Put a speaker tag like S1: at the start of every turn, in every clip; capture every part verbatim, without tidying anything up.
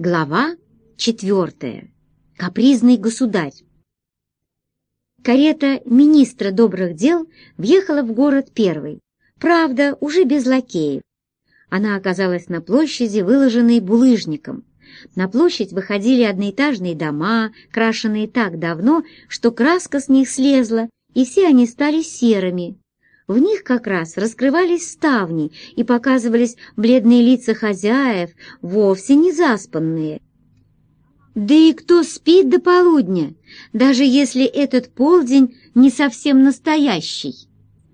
S1: Глава четвертая. Капризный государь. Карета министра добрых дел въехала в город первой, правда, уже без лакеев. Она оказалась на площади, выложенной булыжником. На площадь выходили одноэтажные дома, крашенные так давно, что краска с них слезла, и все они стали серыми. В них как раз раскрывались ставни и показывались бледные лица хозяев, вовсе не заспанные. Да и кто спит до полудня, даже если этот полдень не совсем настоящий?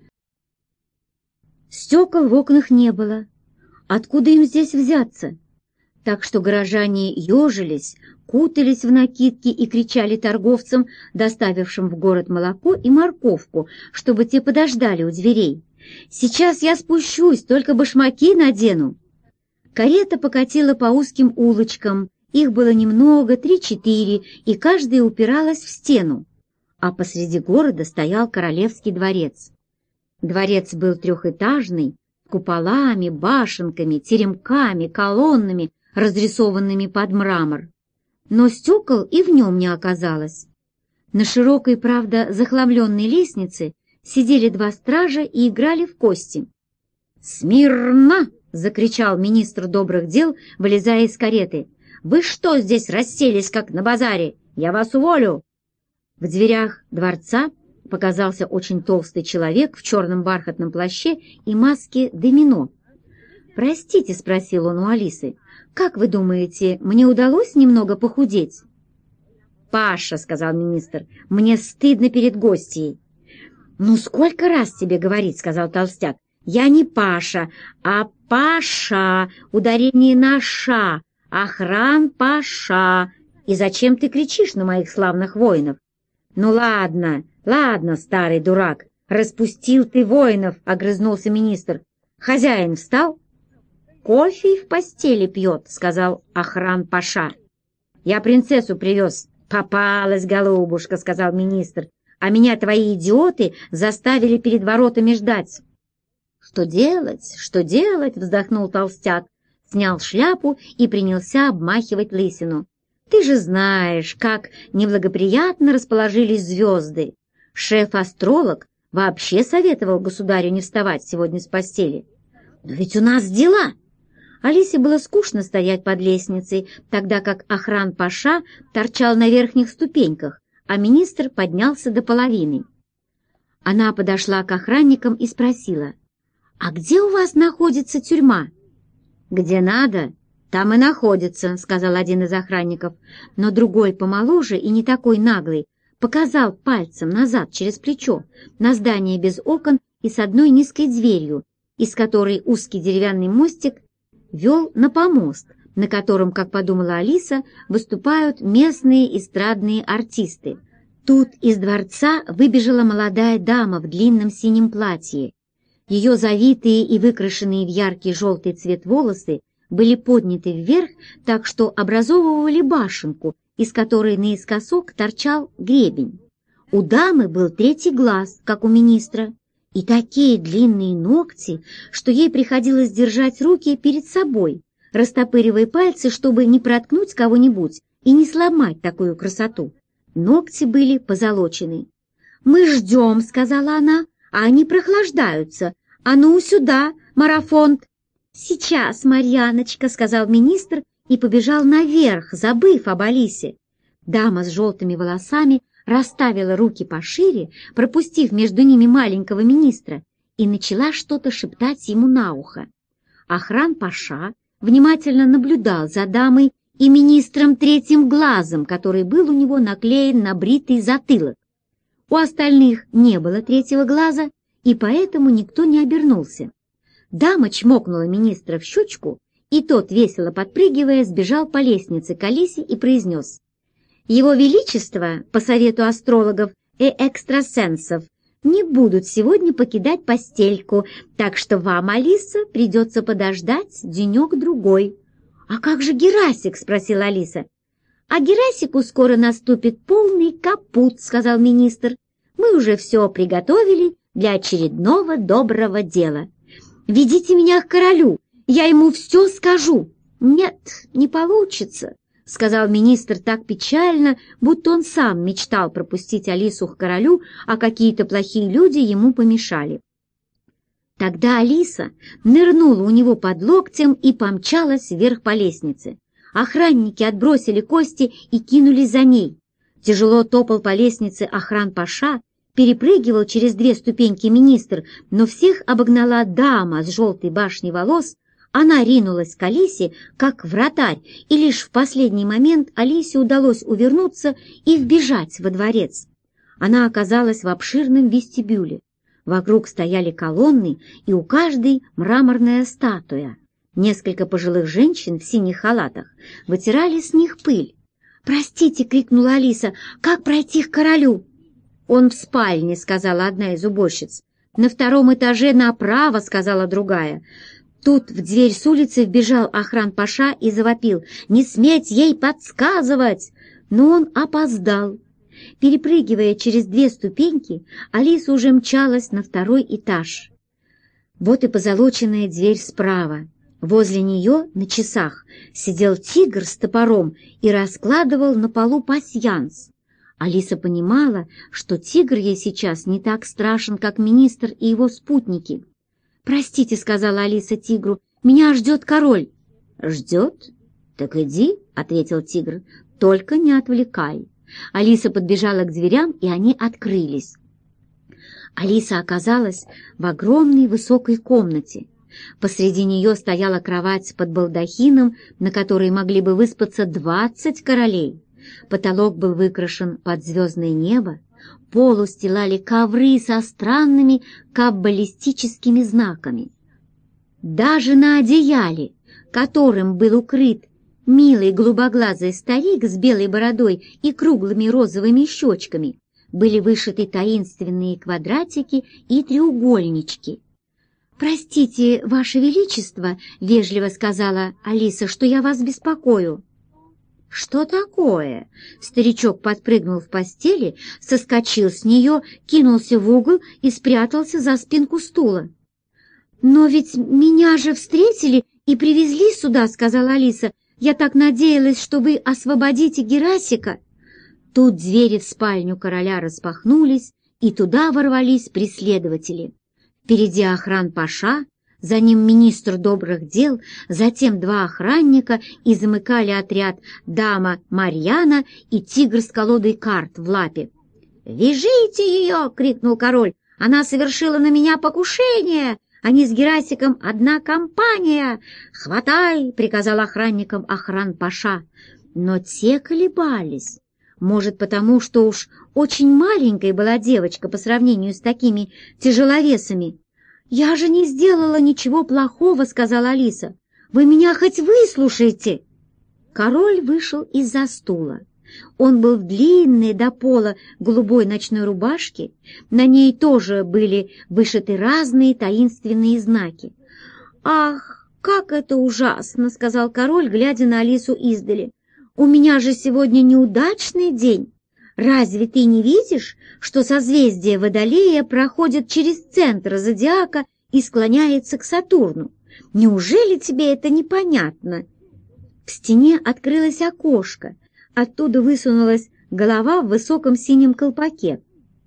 S1: Стекол в окнах не было. Откуда им здесь взяться? Так что горожане ежились, кутались в накидки и кричали торговцам, доставившим в город молоко и морковку, чтобы те подождали у дверей. «Сейчас я спущусь, только башмаки надену». Карета покатила по узким улочкам, их было немного, три-четыре, и каждая упиралась в стену. А посреди города стоял королевский дворец. Дворец был трехэтажный, с куполами, башенками, теремками, колоннами, разрисованными под мрамор. Но стекол и в нем не оказалось. На широкой, правда, захламленной лестнице сидели два стража и играли в кости. «Смирно!» — закричал министр добрых дел, вылезая из кареты. «Вы что здесь расселись, как на базаре? Я вас уволю!» В дверях дворца показался очень толстый человек в черном бархатном плаще и маске домино. «Простите», — спросил он у Алисы, — «как вы думаете, мне удалось немного похудеть?» «Паша», — сказал министр, — «мне стыдно перед гостьей». «Ну, сколько раз тебе говорить», — сказал толстяк, — «я не Паша, а Паша, ударение на «ша», охран Паша. И зачем ты кричишь на моих славных воинов?» «Ну ладно, ладно, старый дурак, распустил ты воинов», — огрызнулся министр. «Хозяин встал?» «Кофе в постели пьет», — сказал охран Паша. «Я принцессу привез». «Попалась, голубушка», — сказал министр, «а меня твои идиоты заставили перед воротами ждать». «Что делать, что делать?» — вздохнул толстяк, снял шляпу и принялся обмахивать лысину. «Ты же знаешь, как неблагоприятно расположились звезды. Шеф-астролог вообще советовал государю не вставать сегодня с постели». «Но ведь у нас дела!» Алисе было скучно стоять под лестницей, тогда как охран Паша торчал на верхних ступеньках, а министр поднялся до половины. Она подошла к охранникам и спросила: «А где у вас находится тюрьма?» «Где надо, там и находится», — сказал один из охранников, но другой, помоложе и не такой наглый, показал пальцем назад через плечо на здание без окон и с одной низкой дверью, из которой узкий деревянный мостик вел на помост, на котором, как подумала Алиса, выступают местные эстрадные артисты. Тут из дворца выбежала молодая дама в длинном синем платье. Ее завитые и выкрашенные в яркий желтый цвет волосы были подняты вверх, так что образовывали башенку, из которой наискосок торчал гребень. У дамы был третий глаз, как у министра, и такие длинные ногти, что ей приходилось держать руки перед собой, растопыривая пальцы, чтобы не проткнуть кого-нибудь и не сломать такую красоту. Ногти были позолочены. «Мы ждем», — сказала она, — «а они прохлаждаются. А ну сюда, марафонт!» «Сейчас, Марьяночка», — сказал министр и побежал наверх, забыв об Алисе. Дама с желтыми волосами расставила руки пошире, пропустив между ними маленького министра, и начала что-то шептать ему на ухо. Охран Паша внимательно наблюдал за дамой и министром третьим глазом, который был у него наклеен на бритый затылок. У остальных не было третьего глаза, и поэтому никто не обернулся. Дама чмокнула министра в щечку, и тот, весело подпрыгивая, сбежал по лестнице к Алисе и произнес: «Его Величество, по совету астрологов и экстрасенсов, не будут сегодня покидать постельку, так что вам, Алиса, придется подождать денек-другой». «А как же Герасик?» — спросила Алиса. «А Герасику скоро наступит полный капут», — сказал министр. «Мы уже все приготовили для очередного доброго дела. Ведите меня к королю, я ему все скажу». «Нет, не получится», — сказал министр так печально, будто он сам мечтал пропустить Алису к королю, а какие-то плохие люди ему помешали. Тогда Алиса нырнула у него под локтем и помчалась вверх по лестнице. Охранники отбросили кости и кинулись за ней. Тяжело топал по лестнице охран-паша, перепрыгивал через две ступеньки министр, но всех обогнала дама с желтой башней волос. Она ринулась к Алисе, как вратарь, и лишь в последний момент Алисе удалось увернуться и вбежать во дворец. Она оказалась в обширном вестибюле. Вокруг стояли колонны, и у каждой мраморная статуя. Несколько пожилых женщин в синих халатах вытирали с них пыль. «Простите!» — крикнула Алиса. «Как пройти к королю?» «Он в спальне», — сказала одна из уборщиц. «На втором этаже направо», — сказала другая. Тут в дверь с улицы вбежал охран-паша и завопил: «Не сметь ей подсказывать!» Но он опоздал. Перепрыгивая через две ступеньки, Алиса уже мчалась на второй этаж. Вот и позолоченная дверь справа. Возле нее на часах сидел тигр с топором и раскладывал на полу пасьянс. Алиса понимала, что тигр ей сейчас не так страшен, как министр и его спутники. «Простите», — сказала Алиса тигру, — «меня ждет король». «Ждет? Так иди», — ответил тигр, — «только не отвлекай». Алиса подбежала к дверям, и они открылись. Алиса оказалась в огромной высокой комнате. Посреди нее стояла кровать под балдахином, на которой могли бы выспаться двадцать королей. Потолок был выкрашен под звездное небо, пол устилали ковры со странными каббалистическими знаками. Даже на одеяле, которым был укрыт милый голубоглазый старик с белой бородой и круглыми розовыми щечками, были вышиты таинственные квадратики и треугольнички. «Простите, Ваше Величество», — вежливо сказала Алиса, — «что я вас беспокою». «Что такое?» Старичок подпрыгнул в постели, соскочил с нее, кинулся в угол и спрятался за спинку стула. «Но ведь меня же встретили и привезли сюда», — сказала Алиса. «Я так надеялась, что вы освободите Герасика». Тут двери в спальню короля распахнулись, и туда ворвались преследователи. Впереди охран-паша, за ним министр добрых дел, затем два охранника, и замыкали отряд дама Марьяна и тигр с колодой карт в лапе. «Вяжите ее!» — крикнул король. «Она совершила на меня покушение! Они с Герасиком одна компания! Хватай!» — приказал охранникам охран-паша. Но те колебались. Может, потому что уж очень маленькой была девочка по сравнению с такими тяжеловесами. «Я же не сделала ничего плохого», — сказала Алиса. «Вы меня хоть выслушайте!» Король вышел из-за стула. Он был в длинной до пола голубой ночной рубашке. На ней тоже были вышиты разные таинственные знаки. «Ах, как это ужасно!» — сказал король, глядя на Алису издали. «У меня же сегодня неудачный день. Разве ты не видишь, что созвездие Водолея проходит через центр зодиака и склоняется к Сатурну? Неужели тебе это непонятно?» В стене открылось окошко. Оттуда высунулась голова в высоком синем колпаке.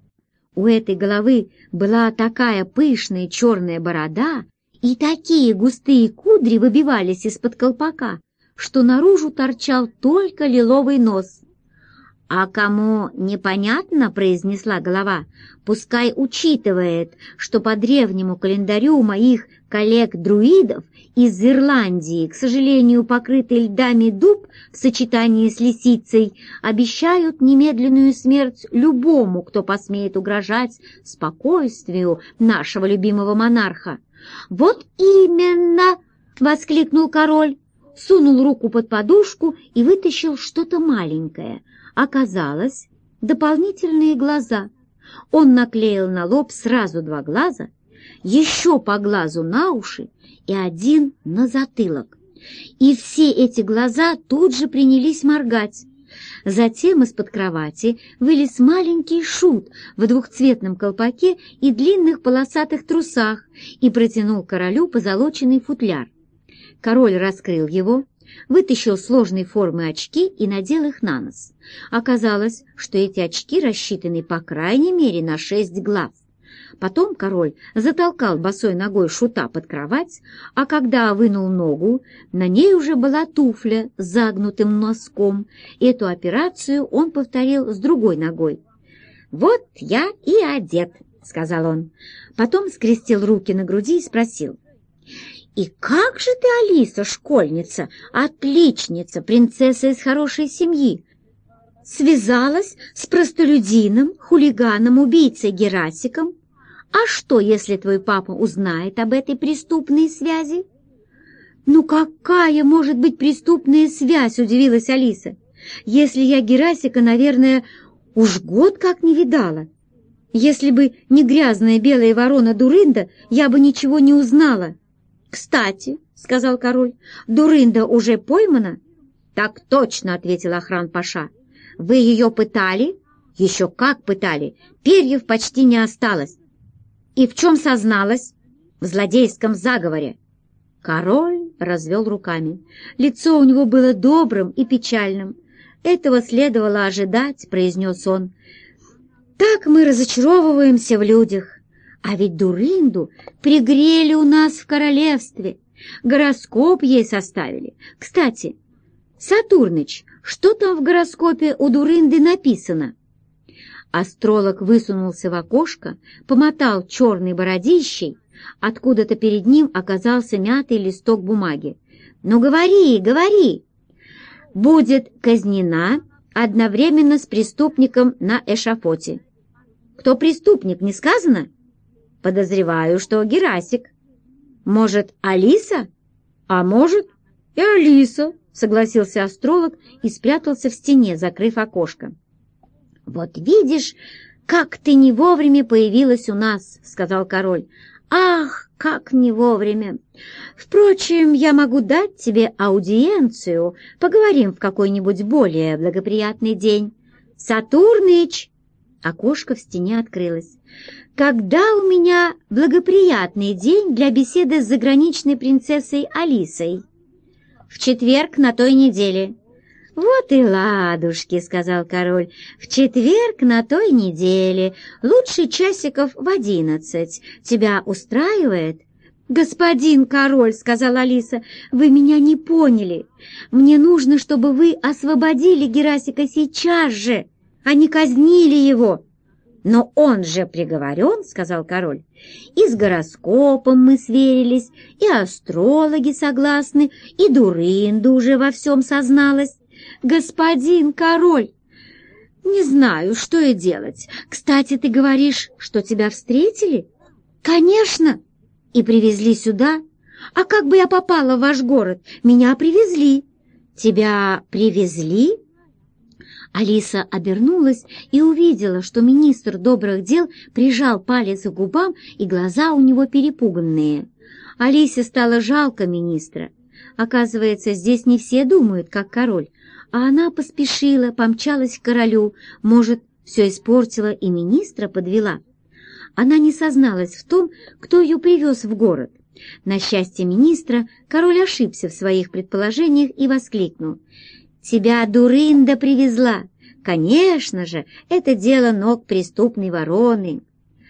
S1: У этой головы была такая пышная черная борода, и такие густые кудри выбивались из-под колпака, что наружу торчал только лиловый нос. «А кому непонятно, — произнесла голова, — пускай учитывает, что по древнему календарю у моих коллег-друидов из Ирландии, к сожалению, покрытый льдами дуб в сочетании с лисицей, обещают немедленную смерть любому, кто посмеет угрожать спокойствию нашего любимого монарха». «Вот именно!» — воскликнул король, сунул руку под подушку и вытащил что-то маленькое. Оказалось, дополнительные глаза. Он наклеил на лоб сразу два глаза, еще по глазу на уши и один на затылок. И все эти глаза тут же принялись моргать. Затем из-под кровати вылез маленький шут в двухцветном колпаке и длинных полосатых трусах и протянул королю позолоченный футляр. Король раскрыл его, вытащил сложной формы очки и надел их на нос. Оказалось, что эти очки рассчитаны по крайней мере на шесть глаз. Потом король затолкал босой ногой Шута под кровать, а когда вынул ногу, на ней уже была туфля с загнутым носком. Эту операцию он повторил с другой ногой. «Вот я и одет», — сказал он. Потом скрестил руки на груди и спросил: «И как же ты, Алиса, школьница, отличница, принцесса из хорошей семьи, связалась с простолюдином, хулиганом, убийцей Герасиком? А что, если твой папа узнает об этой преступной связи?» «Ну какая может быть преступная связь?» — удивилась Алиса. «Если я Герасика, наверное, уж год как не видала. Если бы не грязная белая ворона Дурында, я бы ничего не узнала». «Кстати, — сказал король, — Дурында уже поймана?» «Так точно, — ответил Охран-паша. — Вы ее пытали?» «Еще как пытали! Перьев почти не осталось». «И в чем созналась?» «В злодейском заговоре». Король развел руками. Лицо у него было добрым и печальным. «Этого следовало ожидать, — произнес он. — Так мы разочаровываемся в людях. А ведь Дурынду пригрели у нас в королевстве, гороскоп ей составили. Кстати, Сатурныч, что там в гороскопе у Дурынды написано?» Астролог высунулся в окошко, помотал черной бородищей. Откуда-то перед ним оказался мятый листок бумаги. «Ну говори, говори!» «Будет казнена одновременно с преступником на эшафоте». «Кто преступник, не сказано?» «Подозреваю, что Герасик». «Может, Алиса?» «А может, и Алиса», — согласился астролог и спрятался в стене, закрыв окошко. «Вот видишь, как ты не вовремя появилась у нас», — сказал король. «Ах, как не вовремя! Впрочем, я могу дать тебе аудиенцию, поговорим в какой-нибудь более благоприятный день. Сатурныч!» Окошко в стене открылось. «Когда у меня благоприятный день для беседы с заграничной принцессой Алисой?» «В четверг на той неделе». «Вот и ладушки», — сказал король, — «в четверг на той неделе, лучше часиков в одиннадцать. Тебя устраивает?» «Господин король», — сказала Алиса, — «вы меня не поняли. Мне нужно, чтобы вы освободили Герасика сейчас же, а не казнили его». «Но он же приговорен», — сказал король. «И с гороскопом мы сверились, и астрологи согласны, и Дурында уже во всем созналась». «Господин король, не знаю, что и делать. Кстати, ты говоришь, что тебя встретили?» «Конечно, и привезли сюда. А как бы я попала в ваш город? Меня привезли». «Тебя привезли?» Алиса обернулась и увидела, что министр добрых дел прижал палец к губам, и глаза у него перепуганные. Алисе стало жалко министра. Оказывается, здесь не все думают, как король, а она поспешила, помчалась к королю. Может, все испортила и министра подвела. Она не созналась в том, кто ее привез в город. На счастье министра, король ошибся в своих предположениях и воскликнул: «Тебя Дурында привезла! Конечно же, это дело ног преступной вороны!»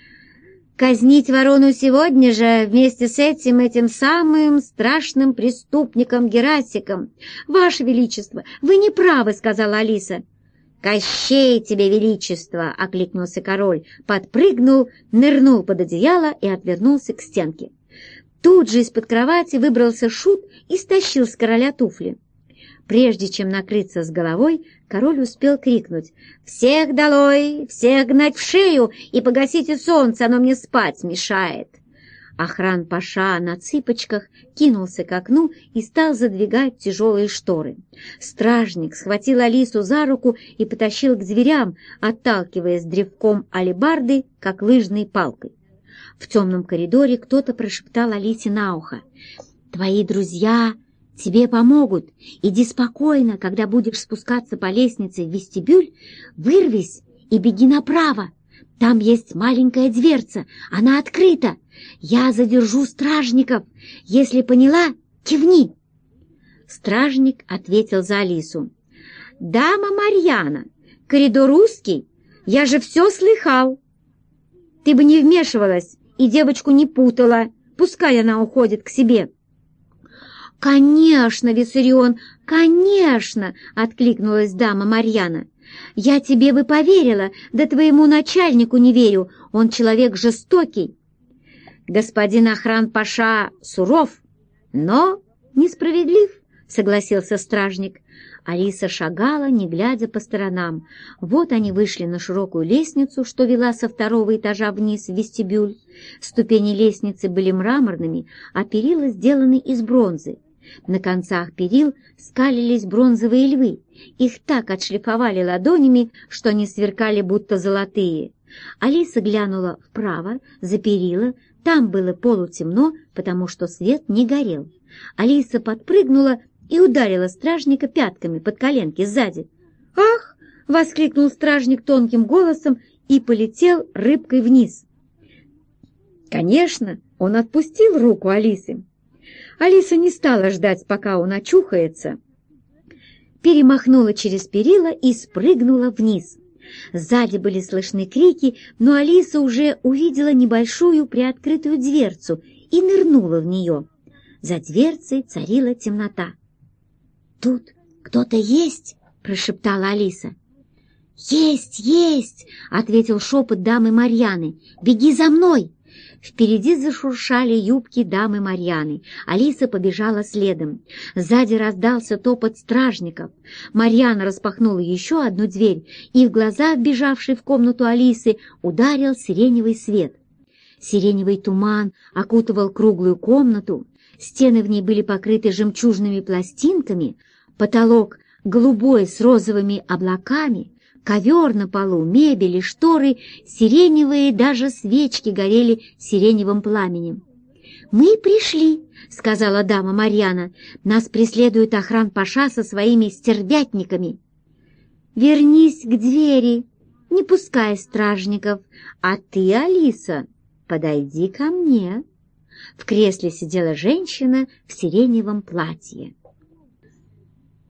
S1: «Казнить ворону сегодня же вместе с этим, этим самым страшным преступником Герасиком!» «Ваше Величество, вы не правы», — сказала Алиса. «Кощей тебе, Величество!» — окликнулся король, подпрыгнул, нырнул под одеяло и отвернулся к стенке. Тут же из-под кровати выбрался Шут и стащил с короля туфли. Прежде чем накрыться с головой, король успел крикнуть: «Всех долой! Всех гнать в шею и погасите солнце, оно мне спать мешает!» Охран-паша на цыпочках кинулся к окну и стал задвигать тяжелые шторы. Стражник схватил Алису за руку и потащил к дверям, отталкиваясь древком алебарды, как лыжной палкой. В темном коридоре кто-то прошептал Алисе на ухо: «Твои друзья тебе помогут. Иди спокойно, когда будешь спускаться по лестнице в вестибюль, вырвись и беги направо. Там есть маленькая дверца, она открыта. Я задержу стражников. Если поняла, кивни». Стражник ответил за Алису. «Дама Марьяна, коридор узкий, я же все слыхал. Ты бы не вмешивалась и девочку не путала, пускай она уходит к себе». «Конечно, Виссарион, конечно!» — откликнулась дама Марьяна. «Я тебе бы поверила, да твоему начальнику не верю, он человек жестокий. Господин Охран-паша суров, но несправедлив», — согласился стражник. Алиса шагала, не глядя по сторонам. Вот они вышли на широкую лестницу, что вела со второго этажа вниз в вестибюль. Ступени лестницы были мраморными, а перила сделаны из бронзы. На концах перил скалились бронзовые львы. Их так отшлифовали ладонями, что они сверкали, будто золотые. Алиса глянула вправо, за перила. Там было полутемно, потому что свет не горел. Алиса подпрыгнула и ударила стражника пятками под коленки сзади. «Ах!» — воскликнул стражник тонким голосом и полетел рыбкой вниз. Конечно, он отпустил руку Алисы. Алиса не стала ждать, пока он очухается, перемахнула через перила и спрыгнула вниз. Сзади были слышны крики, но Алиса уже увидела небольшую приоткрытую дверцу и нырнула в нее. За дверцей царила темнота. «Тут кто-то есть?» — прошептала Алиса. «Есть, есть!» — ответил шепот дамы Марьяны. «Беги за мной!» Впереди зашуршали юбки дамы Марьяны. Алиса побежала следом. Сзади раздался топот стражников. Марьяна распахнула еще одну дверь, и в глаза вбежавшей в комнату Алисы ударил сиреневый свет. Сиреневый туман окутывал круглую комнату. Стены в ней были покрыты жемчужными пластинками, потолок голубой с розовыми облаками, ковер на полу, мебель и шторы сиреневые, даже свечки горели сиреневым пламенем. «Мы пришли», — сказала дама Марьяна. «Нас преследует Охран-паша со своими стервятниками». «Вернись к двери, не пускай стражников, а ты, Алиса, подойди ко мне». В кресле сидела женщина в сиреневом платье.